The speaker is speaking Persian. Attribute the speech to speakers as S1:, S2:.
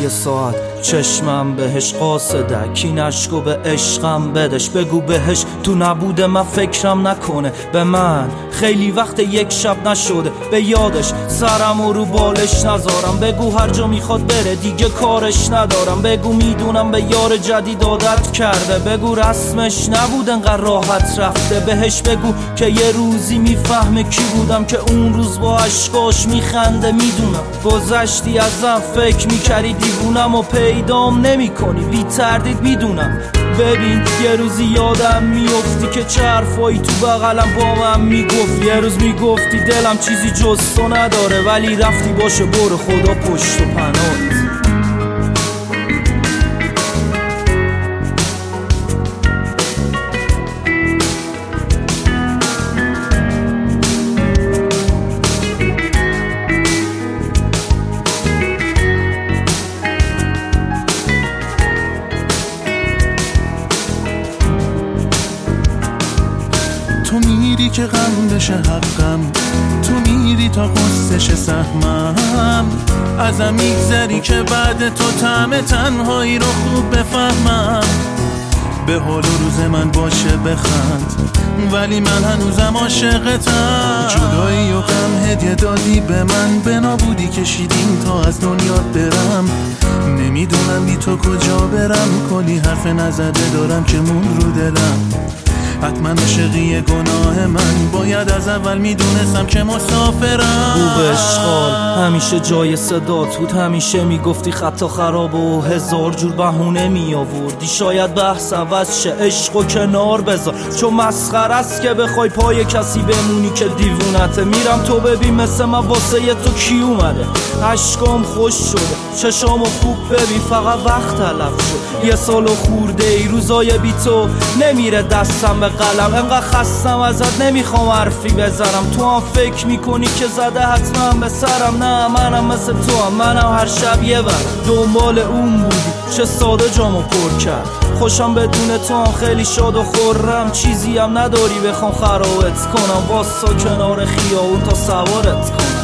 S1: یه ساعت چشمم بهش قاصده، کینشکو به عشقم بدش. بگو بهش تو نبوده من فکرم نکنه به من، خیلی وقت یک شب نشده به یادش سرم و رو بالش نذارم. بگو هر جا میخواد بره دیگه کارش ندارم. بگو میدونم به یار جدید عادت کرده. بگو رسمش نبود انقدر راحت رفته. بهش بگو که یه روزی میفهمه کی بودم، که اون روز با عشقاش میخنده. میدونم گذشتی ازم، فکر میکردی دیوونم و پیدام نمی کنی بی تردید. میدونم ببین یه روزی یادم میفتی که چه حرفایی تو بغلم با من میگفت. یه روز میگفتی دلم چیزی جز تو نداره، ولی رفتی باشه برو خدا پشت و پناهت.
S2: تو میری که غم بشه حقم، تو میری تا قصهش سهمم. ازم میگذری که بعد تو طعم تنهایی رو خوب بفهمم. به حال و روز من باشه بخند، ولی من هنوزم عاشقتم. جدایی و غم هدیه دادی به من، به نابودی کشیدیم تا از دنیا برم. نمیدونم بی تو کجا برم، کلی حرف نزده دارم که مون رو دلم. حتما عشقی گناه من، باید از اول میدونستم که مسافرم.
S1: خوب اشغال همیشه جای صدات بود، همیشه میگفتی خطا خراب و هزار جور بهونه می آوردی. شاید بحث عوض شه، عشقو کنار بذار، چون مسخره است که بخوای پای کسی بمونی که دیوونته. میرم تو ببین مثل من واسه تو کی اومده. عشقام خوش شده، چشامو خوب ببین، فقط وقت تلف شد. یه سال و خورده ای روزای بی تو نمیره دستم به قلم. انقدر خستم ازت نمیخوام حرفی بزنم. تو هم فکر میکنی که زده حتما به سرم. نه منم مثل تو هم، منم هر شب یه بر دنبال اون بودی. چه ساده جامو پر کرد، خوشم بدون تو هم خیلی شاد و خورم. چیزی هم نداری بخوام خرابت کنم، واسه کنار خیابون تا سوارت کنم.